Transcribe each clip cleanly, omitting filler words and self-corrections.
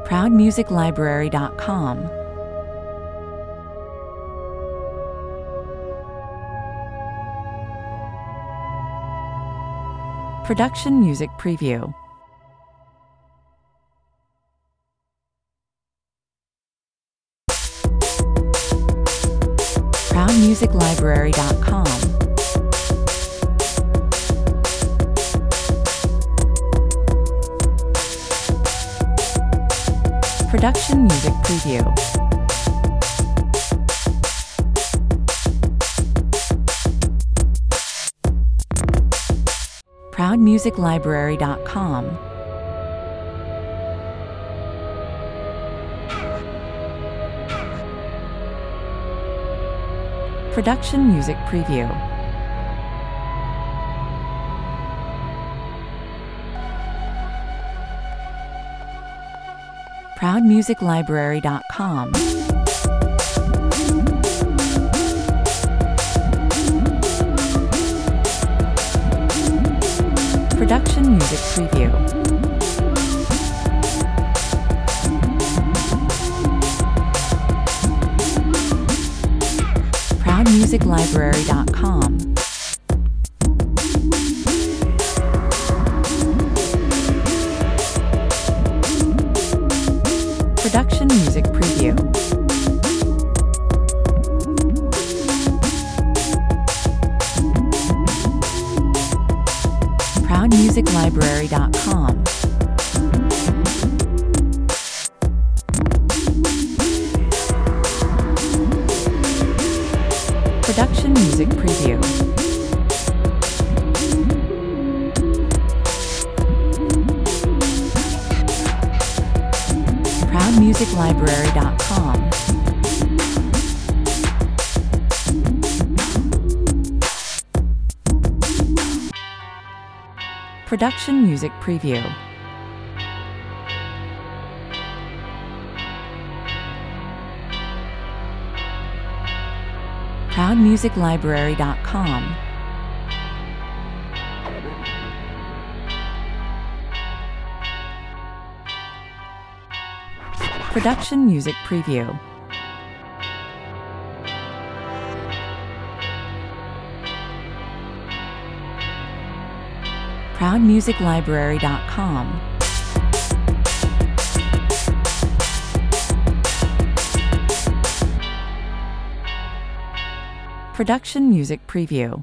ProudMusicLibrary.com. Production Music Preview. ProudMusicLibrary.com. Production Music Preview. ProudMusicLibrary.com. Production Music Preview. ProudMusicLibrary.com. Production Music Preview. ProudMusicLibrary.com. Production Music Preview. ProudMusicLibrary.com. Production Music Preview. ProudMusicLibrary.com. Production Music Preview. ProudMusicLibrary.com. Production Music Preview. ProudMusicLibrary.com. Production Music Preview.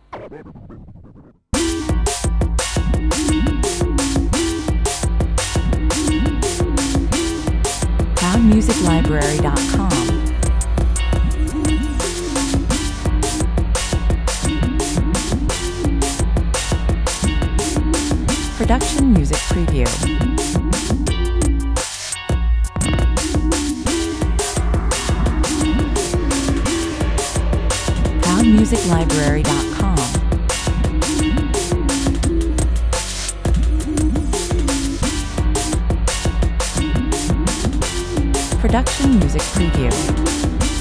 ProudMusicLibrary.com. Production Music Preview. ProudMusicLibrary.com. Production Music Preview.